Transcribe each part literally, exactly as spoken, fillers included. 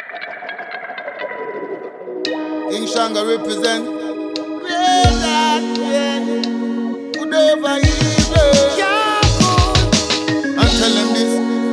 King Shanga represent. Real that, yeah. Good over evil. Yeah, I'm telling this.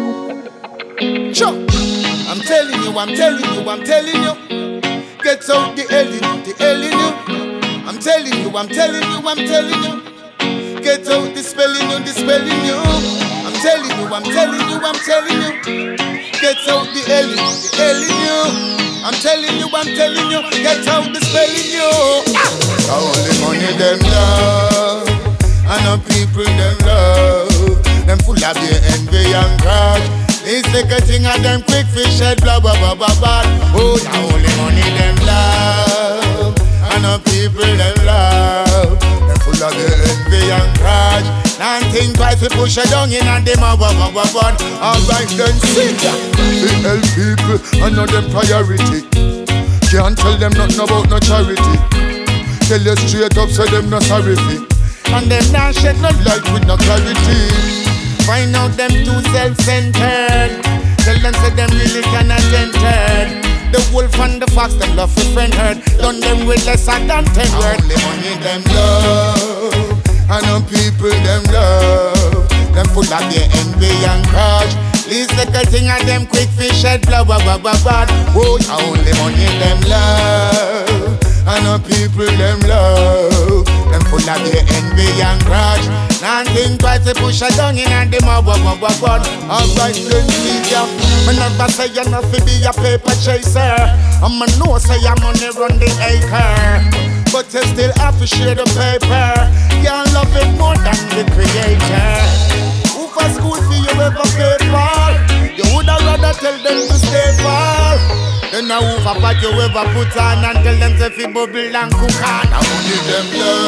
Sure. I'm telling you, I'm telling you, I'm telling you. Get out the L in you, the L in you. I'm telling you, I'm telling you, I'm telling you. Get out the spelling you, the spelling you. I'm telling you, I'm telling you, I'm telling you. Get out the L in you, the L in you. I'm telling you, I'm telling you. Get out the spelling you. Ah! Only money them love, and the people them love. Them full of your envy and grudge. It's like a thing of them quick fish head, blah blah blah blah blah. Oh, the only money them love, and the people them love. Them full of your envy and grudge. Nine think twice we push it down in and them a wah wah wah wah. Alright then sing ya. We help people and know them priority. Can't tell them nothing about no charity. Tell you straight up say them no sorry fee. And them not shed no light with no clarity. Find out them too self-centered. Tell them say them really cannot enter. The wolf and the fox them love for friend herd. Done them with lesser than ten words. Only money them love, and the people them love. Them full of their envy and grudge. Least little thing of them quick fish head, blah blah blah blah blah. Oh, only money them love, and the people them love. Them full of their envy and grudge. None think twice they push a down in and them a wah wah wah wah. Alright then see ya. Me never say you not fi be a paper chaser. I'ma know say your money run the acre. But you still have to share the paper. Can't love it more than the creator. Who for school fee you ever pay for? You woulda rather tell them to stay far. Then a who for pot you ever put on and tell them to fi bubble and cook on. I only them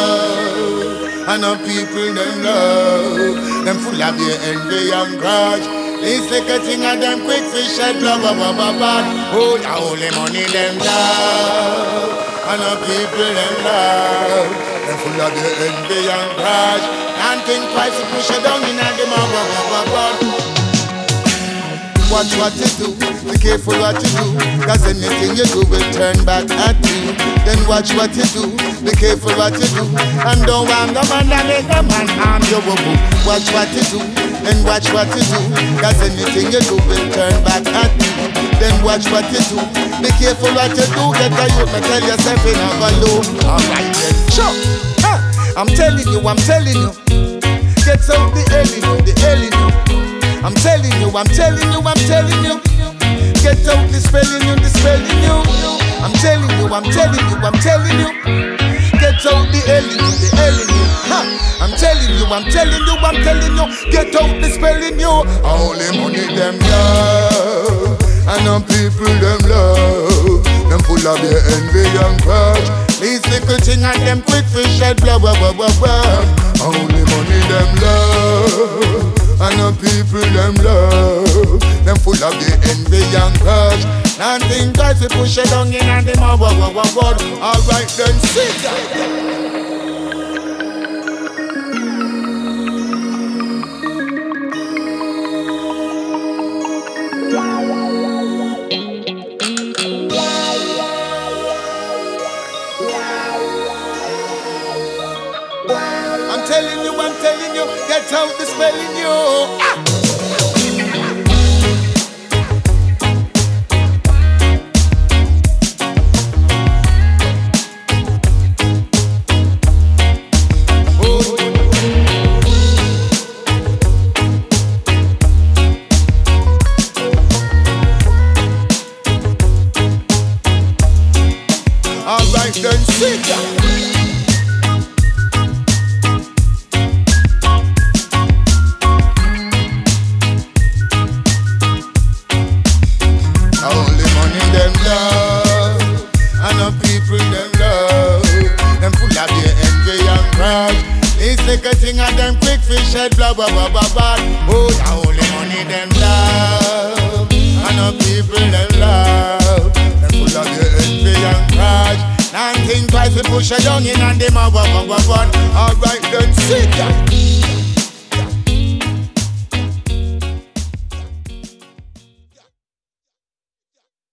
love, and the people them love. Them full of your envy and grudge. It's like a thing of them quick fish head, blah blah blah blah blah. Oh, the only money them love, and the people them love. Them full of your envy and grudge. And think twice to push it down in and them a blah blah blah blah. Watch what you do, be careful what you do, cause anything you do will turn back at you. Then watch what you do, be careful what you do, and don't want the man that make the man harm you. Watch what you do, then watch what you do, cause anything you do will turn back at you. Then watch what you do, be careful what you do, get a youth, me tell yourself in a balloon. Alright then, sure, huh. I'm telling you, I'm telling you, get out the L in you, the L in you. I'm telling you, I'm telling you, I'm telling you. Get out the spelling you, the spelling you. I'm telling you, I'm telling you, I'm telling you. Get out the L in you, the L in you. Huh. I'm telling you, I'm telling you, I'm telling you. Get out the spelling you. Only money them love, and the people them love. Them full of their envy and grudge. These little thing and them quick fish head, blah blah blah blah blah. Only money them love, and the people them love. Them full of the envy and grudge. None think twice we push it down in and them a wah wah wah wah. Alright then sit down. I'm telling you, I'm telling you, get out the spelling you. Ah! Alright then, sit down. Like a thing of them quick fish head, blah blah blah blah blah. Oh, the only money them love, and the people them love. Them full of your envy and grudge. None think twice we push it down in and them a wah wah wah wah. Alright then sit down.